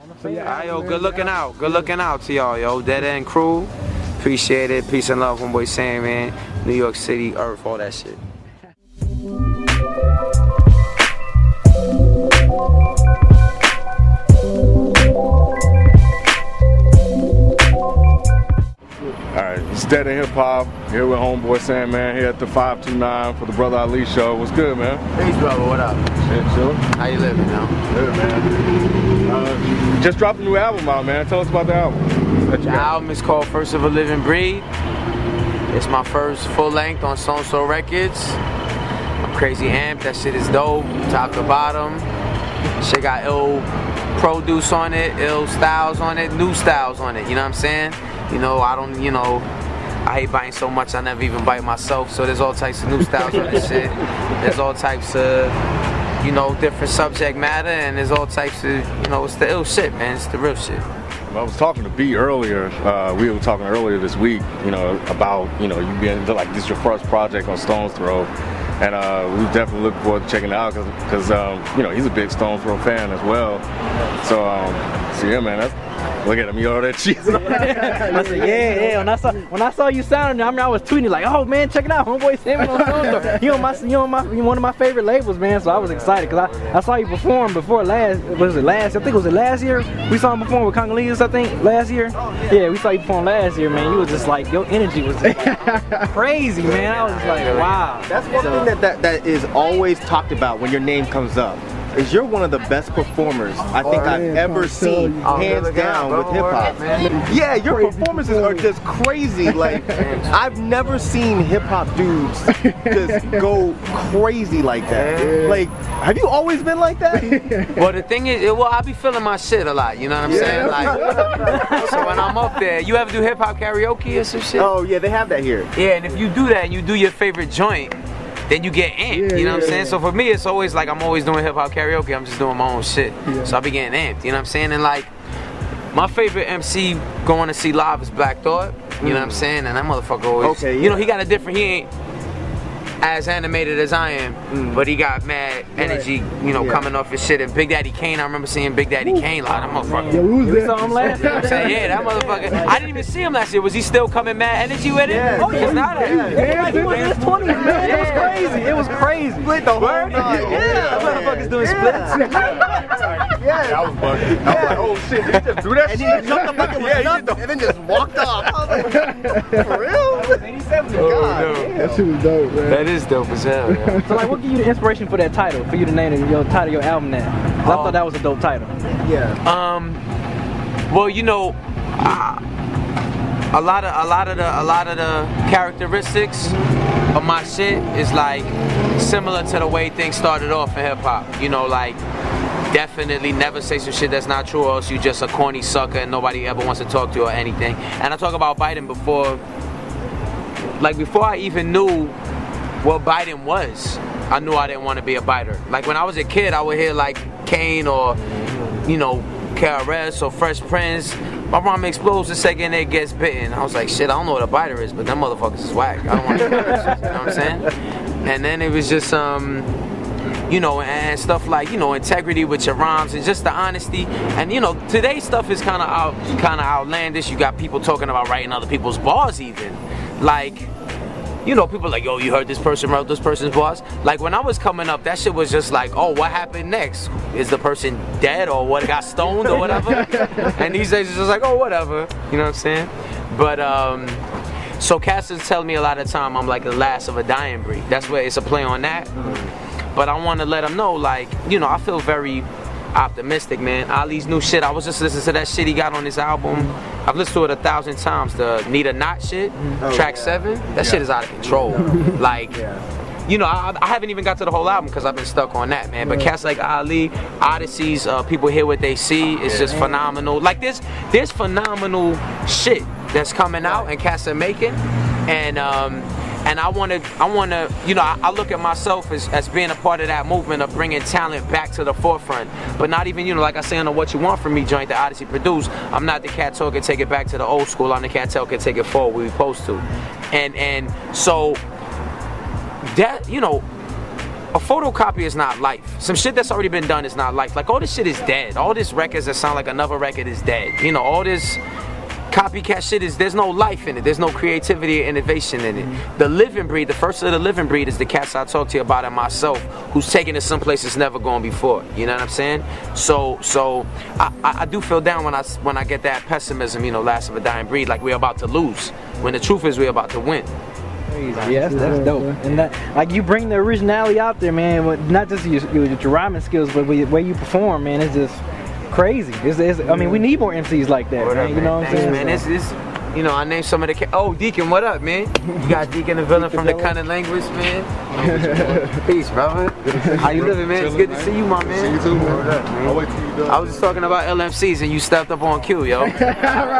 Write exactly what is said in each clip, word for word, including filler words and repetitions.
So, yeah, Alright, yo, good looking out. Good looking out to y'all, yo. Dead End Crew. Appreciate it. Peace and love, homeboy Sam, man. New York City, Earth, all that shit. Alright, it's Dead End Hip Hop. Here with homeboy Sam, man. Here at the five two nine for the Brother Ali Show. What's good, man? Peace, brother. What up? Shit, chill. How you living, now? Good, man. Uh, just dropped a new album out, man. Tell us about the album. The album is called First of a Living Breed. It's my first full length on Stone Soul Records. I'm crazy amped. That shit is dope, top to bottom. Shit got ill produce on it, ill styles on it, new styles on it. You know what I'm saying? You know, I don't, you know, I hate biting so much I never even bite myself. So there's all types of new styles on this shit. There's all types of, you know, different subject matter, and there's all types of, you know, it's the ill shit, man. It's the real shit. I was talking to B earlier, uh, we were talking earlier this week, you know, about, you know, you being like, this is your first project on Stones Throw, and uh, we definitely look forward to checking it out, because, um, you know, he's a big Stones Throw fan as well, so, um, so yeah, man, that's, look at him, you all that cheese. I said, yeah, yeah. When I saw when I saw you sounding, I mean, I was tweeting like, oh man, check it out, homeboy Sam on Stone Throw. You on my, you on my, you one of my favorite labels, man. So I was excited because I, I saw you perform before last. Was it last? I think it was it last year. We saw him perform with Congolese, I think, last year. Yeah, we saw you perform last year, man. You was just like, your energy was just like crazy, man. I was just like, wow. That's one thing that, that that is always talked about when your name comes up. Is you're one of the best performers I think oh, I've yeah, ever seen, hands down, with hip hop. Yeah, your performances are just crazy. Like, I've never seen hip hop dudes just go crazy like that. Like, have you always been like that? Well, the thing is, well, I be feeling my shit a lot. You know what I'm yeah. saying? Like, so when I'm up there, you ever do hip hop karaoke or some shit? Oh yeah, they have that here. Yeah, and if you do that, and you do your favorite joint, then you get amped, yeah, you know what yeah, I'm saying? Yeah. So for me, it's always like I'm always doing hip hop karaoke, I'm just doing my own shit. Yeah. So I be getting amped, you know what I'm saying? And like, my favorite M C going to see live is Black Thought, you mm. know what I'm saying? And that motherfucker always, okay, yeah. you know, he got a different, he ain't as animated as I am, mm. but he got mad energy, right. you know, yeah. coming off his shit. And Big Daddy Kane, I remember seeing Big Daddy Ooh. Kane live, that motherfucker. Yeah, we was there. Saw him last year. You know what I'm saying? Yeah, that motherfucker. I didn't even see him last year. Was he still coming mad energy with it? Yeah. Oh, yeah. It's not yeah. yeah. yeah. He was in his twenties, man. Yeah. It was crazy. It was crazy. Split the whole night. Yeah. yeah. That motherfucker's doing yeah. splits. Yeah. I was bugging. I was like, oh shit, did he just do that and shit? And he jumped up like it was yeah, nothing, and then just walked off. I was like, for real? eighty-seven, oh, God. No. That shit was dope, man. That is dope as hell, man. So like, what gave you the inspiration for that title, for you to name your title of your album that? Cause um, I thought that was a dope title. Yeah. Um. Well, you know, uh, a lot of a lot of the a lot of the characteristics mm-hmm. of my shit is like similar to the way things started off in hip hop. You know, like definitely never say some shit that's not true, or else you just a corny sucker and nobody ever wants to talk to you or anything. And I talk about Biden before, like before I even knew what Biden was, I knew I didn't want to be a biter. Like when I was a kid, I would hear like Kane or, you know, K R S or Fresh Prince. My mom explodes the second it gets bitten. I was like, shit, I don't know what a biter is, but them motherfuckers is whack. I don't want to hear that shit, you know what I'm saying? And then it was just, um, you know, and stuff like, you know, integrity with your rhymes and just the honesty. And, you know, today's stuff is kind of out, kind of outlandish. You got people talking about writing other people's bars even. Like, you know, people like, yo, you heard this person wrote this person's bars? Like, when I was coming up, that shit was just like, oh, what happened next? Is the person dead or what, got stoned or whatever? And these days it's just like, oh, whatever. You know what I'm saying? But, um, so Cassius tell me a lot of time I'm like the last of a dying breed. That's where it's a play on that. But I want to let them know, like, you know, I feel very optimistic, man. Ali's new shit, I was just listening to that shit he got on his album. I've listened to it a thousand times. The Need a Knot shit, oh, track yeah. seven, that yeah. shit is out of control. Like, yeah. you know, I, I haven't even got to the whole album because I've been stuck on that, man. But cats like Ali, Odysseys, uh, People Hear What They See, it's just phenomenal. Like, there's, there's phenomenal shit that's coming out and cats are making. And, um, And I want to, I want to, you know, I, I look at myself as, as being a part of that movement of bringing talent back to the forefront. But not even, you know, like I say on the What You Want From Me joint that Odyssey produced, I'm not the cat talker, take it back to the old school. I'm the cat talker, take it forward where we supposed to. And, and so, that, you know, a photocopy is not life. Some shit that's already been done is not life. Like all this shit is dead. All this records that sound like another record is dead. You know, all this copycat shit is, there's no life in it. There's no creativity or innovation in it. The living breed, the first of the living breed is the cats I talked to you about it myself, who's taking it someplace it's never gone before. You know what I'm saying? So, so I, I, I do feel down when I when I get that pessimism. You know, last of a dying breed, like we're about to lose. When the truth is, we're about to win. Yeah, that's, that's dope. And that, like, you bring the originality out there, man. With not just your, your, your rhyming skills, but the way you perform, man. It's just crazy. It's, it's, I mean, we need more M Cs like that, what man. Up, you man? know what I'm saying? Man, it's, it's, you know, I named some of the. Ca oh, Deacon, what up, man? You got Deacon the villain from the Cunning Language, man. Peace, brother. How you living, man? It's good to see you, my man. See you too, man. What up, man? I'll wait till you done. I was just talking about L M Cs and you stepped up on cue, yo. I'll take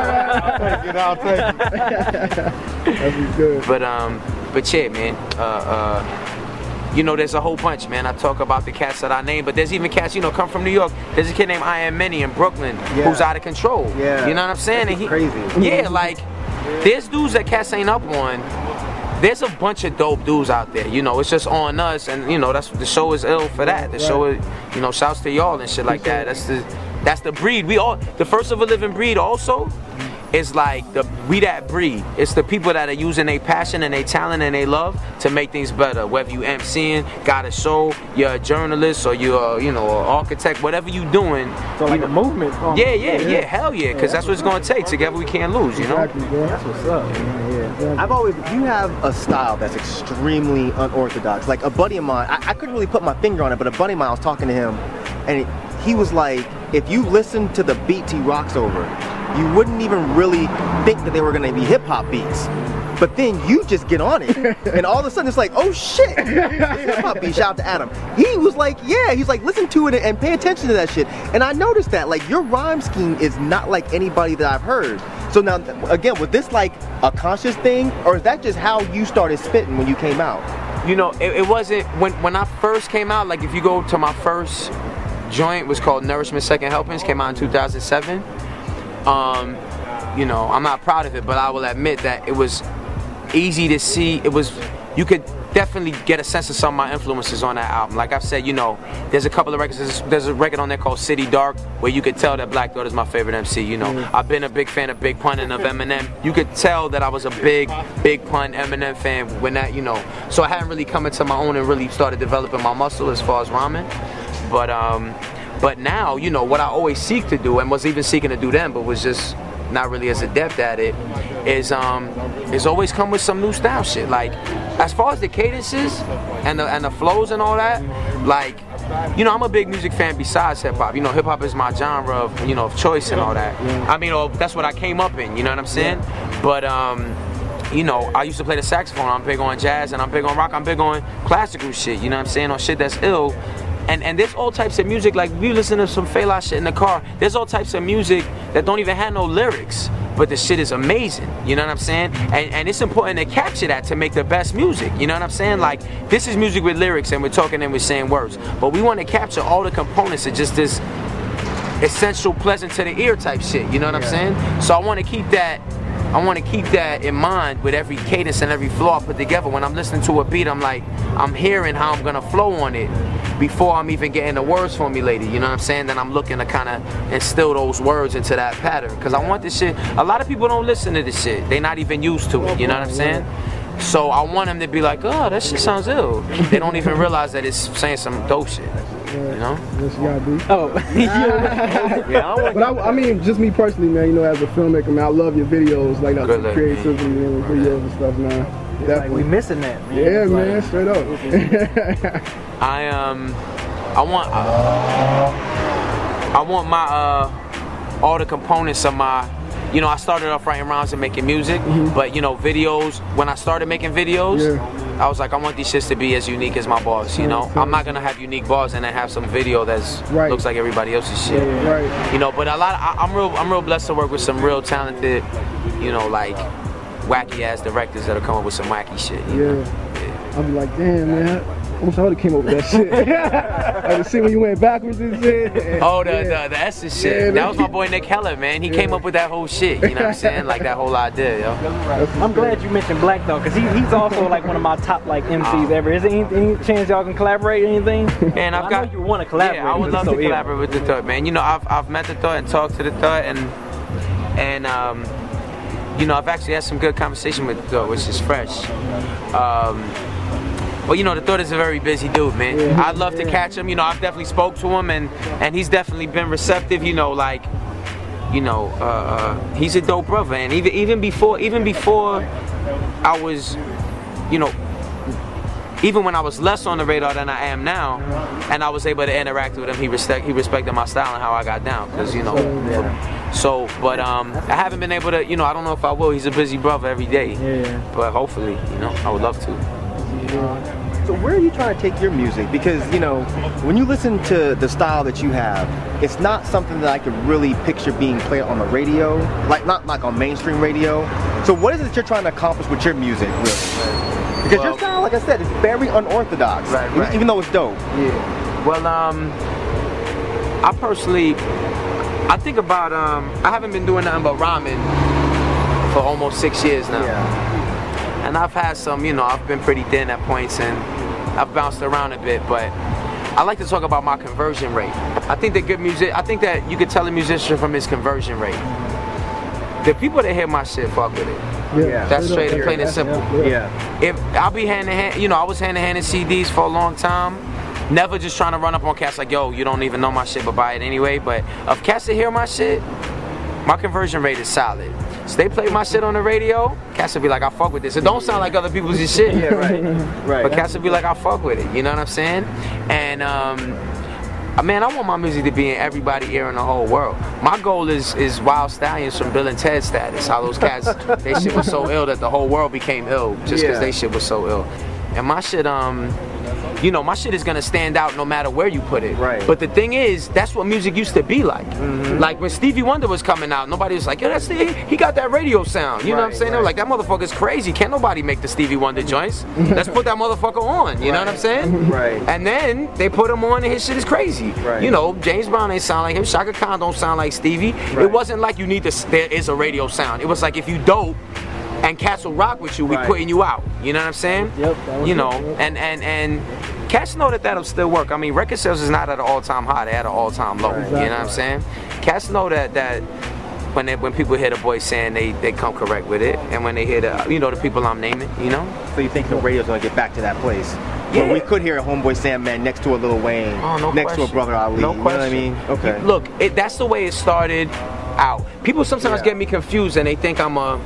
it. I'll take it. That'd be good. But um, but yeah, man. Uh, uh. You know, there's a whole bunch, man. I talk about the cats that I name, but there's even cats, you know, come from New York. There's a kid named I Am Many in Brooklyn Yeah. who's out of control. Yeah. You know what I'm saying? That's And he, crazy. Yeah, like, there's dudes that cats ain't up on. There's a bunch of dope dudes out there. You know, it's just on us, and you know, that's the show is ill for that. The show is, you know, shouts to y'all and shit like that. That's the, that's the breed. We all, the first of a living breed also. It's like the we that breed. It's the people that are using their passion and their talent and their love to make things better. Whether you MCing, got a show, you're a journalist, or you're a, you know, an architect, whatever you doing. So like you a know, movement. Um, yeah, yeah, yeah, yeah, hell yeah, because that's what it's gonna take. Together we can't lose, you know. Exactly, bro. That's what's up. Man. Yeah. I've always, you have a style that's extremely unorthodox. Like a buddy of mine, I, I couldn't really put my finger on it, but a buddy of mine, I was talking to him, and it, he was like, if you listen to the beats he rocks over, you wouldn't even really think that they were gonna be hip hop beats. But then you just get on it, and all of a sudden it's like, oh shit, hip hop beat. Shout out to Adam. He was like, yeah, he's like, listen to it and pay attention to that shit. And I noticed that, like, your rhyme scheme is not like anybody that I've heard. So now, again, was this like a conscious thing, or is that just how you started spitting when you came out? You know, it, it wasn't when when I first came out. Like, if you go to my first joint, was called Nourishment Second Helpings, came out in two thousand seven. Um, you know, I'm not proud of it, but I will admit that it was easy to see. It was, you could definitely get a sense of some of my influences on that album. Like I've said, you know, there's a couple of records. There's, there's a record on there called City Dark, where you could tell that Black Thought is my favorite M C. You know, mm-hmm. I've been a big fan of Big Pun and of Eminem. You could tell that I was a big, Big Pun Eminem fan when that, you know. So I hadn't really come into my own and really started developing my muscle as far as rhyming. But um, but now, you know, what I always seek to do, and was even seeking to do then, but was just not really as adept at it, is um is always come with some new style shit. Like, as far as the cadences and the and the flows and all that, like, you know, I'm a big music fan besides hip hop. You know, hip hop is my genre of, you know, of choice and all that. I mean, oh, that's what I came up in, you know what I'm saying? But um you know, I used to play the saxophone. I'm big on jazz and I'm big on rock. I'm big on classical shit, you know what I'm saying? On shit that's ill. And, and there's all types of music, like we listen to some Fela shit in the car, there's all types of music that don't even have no lyrics, but the shit is amazing, you know what I'm saying? And, and it's important to capture that to make the best music, you know what I'm saying? Like, this is music with lyrics and we're talking and we're saying words, but we want to capture all the components of just this essential, pleasant to the ear type shit, you know what I'm saying? So I want to keep that I want to keep that in mind with every cadence and every flow I put together. When I'm listening to a beat, I'm like, I'm hearing how I'm gonna flow on it before I'm even getting the words formulated, you know what I'm saying? Then I'm looking to kind of instill those words into that pattern, because I want this shit. A lot of people don't listen to this shit. They're not even used to it, you know what I'm saying? So I want them to be like, oh, that shit sounds ill. They don't even realize that it's saying some dope shit. You know? Yes, you gotta be. Oh, yeah. I But I, I mean, just me personally, man. You know, as a filmmaker, man, I love your videos, like that Good creativity and videos and stuff, man. like Definitely. we missing that, man. Yeah, It's man, like, straight up. I um, I want, uh, I want my uh, all the components of my. You know, I started off writing rhymes and making music, mm-hmm. but you know, videos. When I started making videos, yeah. I was like, I want these shits to be as unique as my bars. You know, right. I'm not gonna have unique bars and then have some video that's right. looks like everybody else's shit. Yeah, right. You know, but a lot. Of, I, I'm real. I'm real blessed to work with some real talented, you know, like wacky ass directors that'll come up with some wacky shit. You yeah. know? Yeah. I'll be like, damn, man. I wish I would have came up with that shit. Like the scene when you went backwards and shit. Oh, the, yeah. the, the Essence shit. Yeah, that was my boy Nick Heller, man. He yeah. came up with that whole shit. You know what I'm saying? Like that whole idea, yo. I'm glad you mentioned Black though, cause he, he's also like one of my top like M Cs oh. ever. Is there any, any chance y'all can collaborate or anything? And I've well, got I know you want to collaborate. Yeah, I would love so to ill. collaborate with the Thought, man. You know, I've I've met the Thought and talked to the Thought, and and um, you know, I've actually had some good conversation with the Thought, which is fresh. Um, Well, you know, the Thought is a very busy dude, man. Yeah, I'd love yeah. to catch him. You know, I've definitely spoke to him, and and he's definitely been receptive. You know, like, you know, uh, he's a dope brother, and even even before even before I was, you know, even when I was less on the radar than I am now, and I was able to interact with him, he respect he respected my style and how I got down, because you know. Yeah. So, but um, I haven't been able to. You know, I don't know if I will. He's a busy brother every day. Yeah. But hopefully, you know, I would love to. So where are you trying to take your music? Because, you know, when you listen to the style that you have, it's not something that I could really picture being played on the radio, like not like on mainstream radio. So what is it you're trying to accomplish with your music, really? Because Well, your style, like I said, is very unorthodox, Right, even- right. even though it's dope. Yeah. Well, um, I personally, I think about, um, I haven't been doing nothing but rhyming for almost six years now. Yeah. And I've had some, you know, I've been pretty thin at points and I've bounced around a bit, but I like to talk about my conversion rate. I think that good music, I think that you could tell a musician from his conversion rate. The people that hear my shit fuck with it. Yeah. That's straight and plain and That's- simple. yeah. Yeah. If I'll be hand in hand, you know, I was hand in hand in C Ds for a long time. Never just trying to run up on cats like, yo, you don't even know my shit, but buy it anyway. But if cats that hear my shit, my conversion rate is solid. So they play my shit on the radio, cats will be like, I fuck with this. It don't sound like other people's shit. Yeah, right. Right. But cats will be like, I fuck with it. You know what I'm saying? And um, uh, man, I want my music to be in everybody's ear in the whole world. My goal is is Wild Stallions from Bill and Ted status. How those cats, they shit was so ill that the whole world became ill just because Yeah. they shit was so ill. And my shit, um, you know, my shit is gonna stand out no matter where you put it. Right. But the thing is, that's what music used to be like. Mm-hmm. Like when Stevie Wonder was coming out, nobody was like, yo, that's the, he got that radio sound. You know what I'm Right, saying? They were right. like, that motherfucker's crazy. Can't nobody make the Stevie Wonder joints. Let's put that motherfucker on. You know what I'm saying? Right. And then they put him on and his shit is crazy. Right. You know, James Brown ain't sound like him. Shaka Khan don't sound like Stevie. Right. It wasn't like you need to, there is a radio sound. It was like if you dope, and cats will rock with you, we Right. putting you out. You know what I'm saying? Yep, that was You it, know, yep. and and and cats know that that'll still work. I mean, record sales is not at an all-time high; they're at an all-time low. Right. You know what I'm saying? Cats know that that when they, when people hear the voice saying, they they come correct with it, and when they hear the you know the people I'm naming, you know. So you think the radio's gonna get back to that place? Yeah. Where we could hear a Homeboy Sam Man next to a Lil Wayne, Oh, no next question. to a Brother Ali. No you question. know what I mean? Okay. Look, it, that's the way it started out. People sometimes Yeah. get me confused and they think I'm a,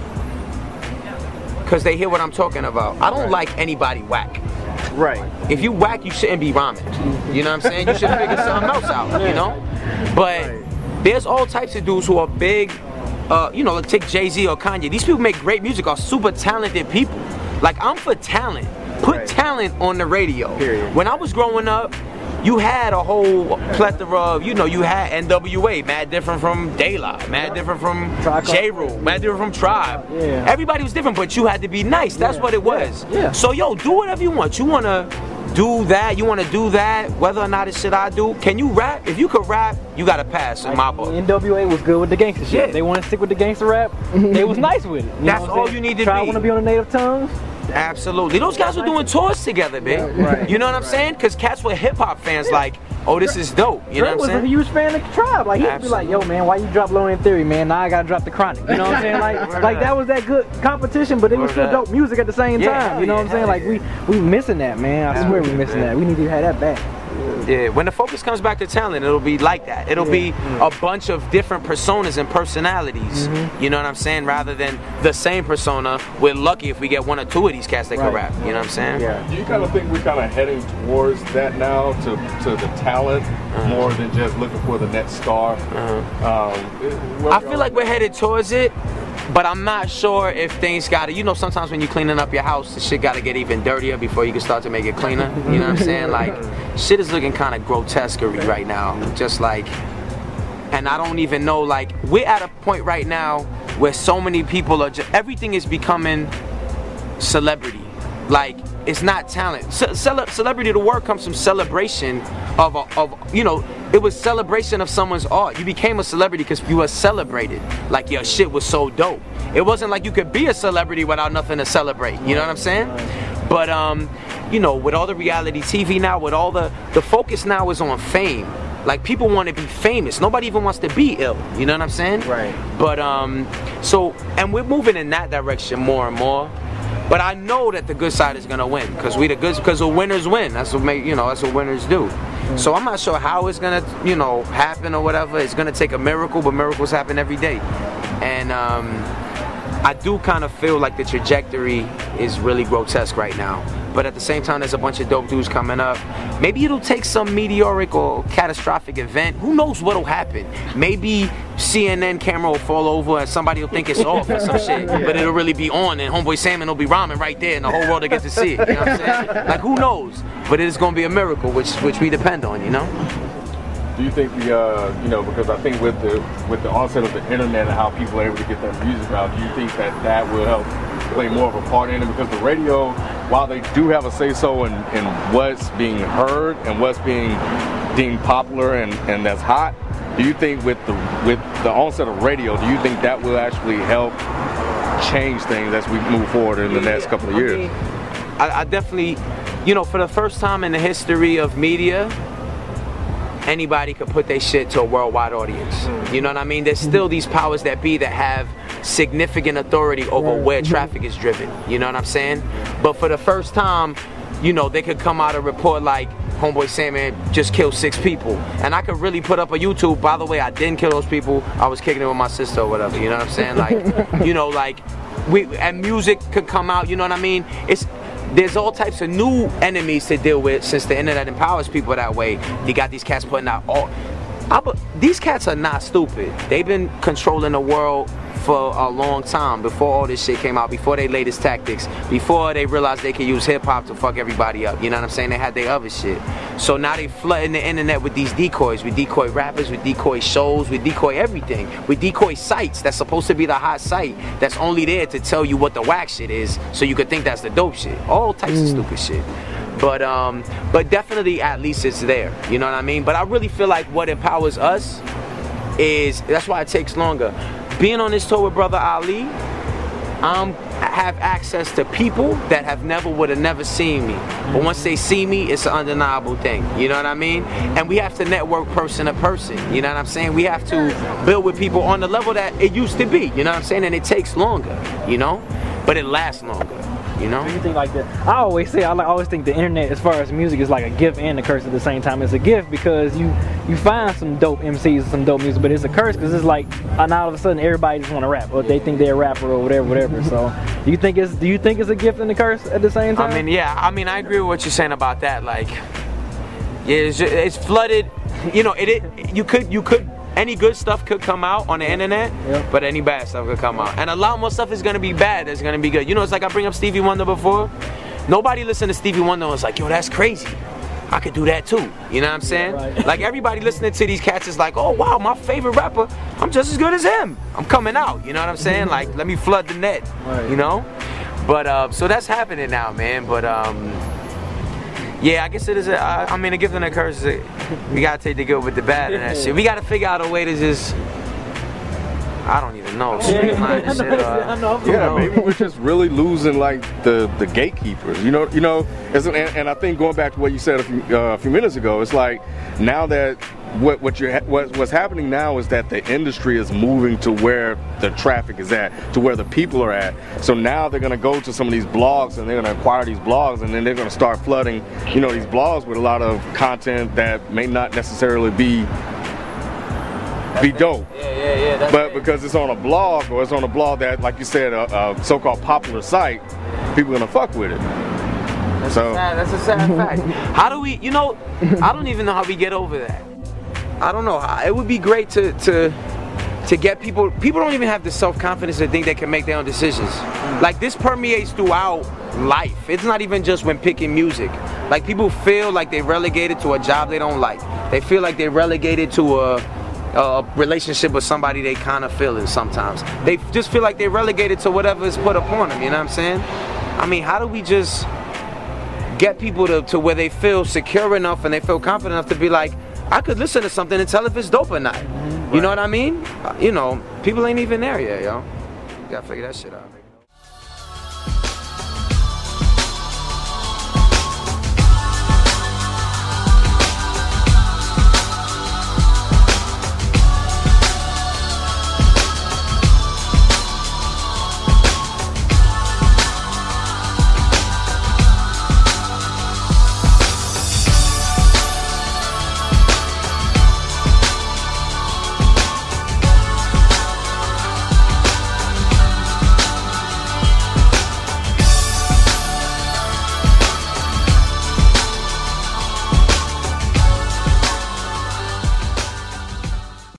because they hear what I'm talking about. I don't Right. like anybody whack. Right. If you whack, you shouldn't be rhyming. You know what I'm saying? You should figure something else out, you know? But there's all types of dudes who are big, uh, you know, like take Jay-Z or Kanye. These people make great music, are super talented people. Like, I'm for talent. Put Right. talent on the radio. Period. When I was growing up, you had a whole plethora of, you know, you had N W A, mad different from De La, mad different from Tribe Called- J. Rule, mad different from Tribe. Yeah. Everybody was different, but you had to be nice. That's Yeah. what it was. Yeah. So, yo, do whatever you want. You want to do that, you want to do that, whether or not it's shit I do. Can you rap? If you could rap, you got to pass in my book. N W A was good with the gangster shit. Yeah. They want to stick with the gangster rap. They was nice with it. You That's know what I'm all saying? you need to Try be. want to be on the native tongues. Absolutely. Those guys were doing tours together, big. Right. You know what I'm saying? Because cats were hip hop fans, like, oh, this is dope. You know Drake what was I'm a saying? huge fan of Tribe. Like he'd be like, "Yo, man, why you drop Low End Theory, man? Now I gotta drop the Chronic." You know what I'm saying? Like, Word like up. that was that good competition, but it was Word still up. dope music at the same Yeah, time. hell You know what yeah, I'm saying? hell Like we we missing that, man. I swear we missing man. that. We need to have that back. Yeah, when the focus comes back to talent, it'll be like that. It'll be a bunch of different personas and personalities. You know what I'm saying? Rather than the same persona. We're lucky if we get one or two of these cats that can Right. rap. You know what I'm saying? Yeah. Do you kind of think we're kind of heading towards that now, to, to the talent, more than just looking for the next star? Um, I feel like we're headed towards it, but I'm not sure if things gotta, you know, sometimes when you're cleaning up your house, the shit gotta get even dirtier before you can start to make it cleaner. You know what I'm saying? Like, shit is looking kind of grotesquery right now. Just like, and I don't even know, like, we're at a point right now where so many people are just, everything is becoming celebrity. Like, it's not talent. Ce cele celebrity, the word comes from celebration of, a, of, you know, it was celebration of someone's art. You became a celebrity because you were celebrated. Like, your shit was so dope. It wasn't like you could be a celebrity without nothing to celebrate. You know what I'm saying? But, um, you know, with all the reality T V now, with all the, the focus now is on fame. Like, people want to be famous. Nobody even wants to be ill. You know what I'm saying? Right. But, um, so, and we're moving in that direction more and more. But I know that the good side is gonna win, because we the good, because the winners win. That's what make, you know, that's what winners do. So I'm not sure how it's gonna, you know, happen or whatever. It's gonna take a miracle, but miracles happen every day. And um, I do kind of feel like the trajectory is really grotesque right now. But at the same time, there's a bunch of dope dudes coming up. Maybe it'll take some meteoric or catastrophic event. Who knows what'll happen? Maybe C N N camera will fall over and somebody will think it's off or some shit. But it'll really be on and Homeboy Salmon will be rhyming right there and the whole world will get to see it. You know what I'm saying? Like, who knows? But it is going to be a miracle, which which we depend on, you know? Do you think the, uh, you know, because I think with the with the onset of the internet and how people are able to get their music out, do you think that that will help play more of a part in it? Because the radio, while they do have a say-so in, in what's being heard and what's being deemed popular and, and that's hot, do you think with the with the onset of radio, do you think that will actually help change things as we move forward in the next couple of years? I mean, I, I definitely, you know, for the first time in the history of media, anybody could put their shit to a worldwide audience. You know what I mean? There's still these powers that be that have significant authority over where traffic is driven. You know what I'm saying? But for the first time, you know, they could come out and report like, Homeboy Salmon just killed six people. And I could really put up a YouTube, by the way, I didn't kill those people. I was kicking it with my sister or whatever. You know what I'm saying? Like, you know, like, we, and music could come out, you know what I mean? It's, there's all types of new enemies to deal with since the internet empowers people that way. You got these cats putting out all... I, these cats are not stupid. They've been controlling the world for a long time, before all this shit came out, before they latest tactics, before they realized they could use hip-hop to fuck everybody up. You know what I'm saying? They had their other shit. So now they flooding the internet with these decoys. We decoy rappers, we decoy shows, we decoy everything. We decoy sites that's supposed to be the hot site that's only there to tell you what the whack shit is, so you could think that's the dope shit. All types mm. of stupid shit. But um, but definitely at least it's there. You know what I mean? But I really feel like what empowers us is, that's why it takes longer. Being on this tour with Brother Ali, um, I have access to people that have never, would have never seen me. But once they see me, it's an undeniable thing. You know what I mean? And we have to network person to person. You know what I'm saying? We have to build with people on the level that it used to be. You know what I'm saying? And it takes longer, you know? But it lasts longer. You know? Do you think like that? I always say, I like, always think the internet, as far as music, is like a gift and a curse at the same time. It's a gift because you you find some dope M Cs and some dope music, but it's a curse because it's like, and all of a sudden everybody just want to rap, or they think they're a rapper or whatever, whatever. So, do you think it's do you think it's a gift and a curse at the same time? I mean, yeah. I mean, I agree with what you're saying about that. Like, yeah, it's, just, it's flooded. You know, it, it. You could you could. Any good stuff could come out on the internet, yep. But any bad stuff could come out. And a lot more stuff is going to be bad that's going to be good. You know, it's like I bring up Stevie Wonder before. Nobody listened to Stevie Wonder and was like, yo, that's crazy. I could do that too. You know what I'm saying? Yeah, right. Like everybody listening to these cats is like, oh, wow, my favorite rapper, I'm just as good as him. I'm coming out. You know what I'm saying? Like, let me flood the net, right. You know? But, uh, so that's happening now, man. But, um... yeah, I guess it is. A, I mean, a gift and a curse. We gotta take the good with the bad and that shit. We gotta figure out a way to just, I don't even know. Streamline shit. Uh, yeah, maybe we're just really losing like the the gatekeepers. You know, you know. As an, and, and I think going back to what you said a few, uh, a few minutes ago, it's like now that what what you're what, what's happening now is that the industry is moving to where the traffic is at, to where the people are at. So now they're gonna go to some of these blogs and they're gonna acquire these blogs, and then they're gonna start flooding, you know, these blogs with a lot of content that may not necessarily be be dope. Yeah, yeah, yeah. That's but it. Because it's on a blog, or it's on a blog that, like you said, a, a so-called popular site, people are gonna fuck with it. That's so a sad, that's a sad fact. How do we, you know, I don't even know how we get over that. I don't know. It would be great to to to get people. People don't even have the self-confidence to think they can make their own decisions. Like this permeates throughout life. It's not even just when picking music. Like people feel like they're relegated to a job they don't like. They feel like they're relegated to a, a relationship with somebody they kind of feeling sometimes. They just feel like they're relegated to whatever is put upon them. You know what I'm saying? I mean, how do we just get people to, to where they feel secure enough and they feel confident enough to be like, I could listen to something and tell if it's dope or not. You know what I mean? You know, people ain't even there yet, yo. You gotta figure that shit out.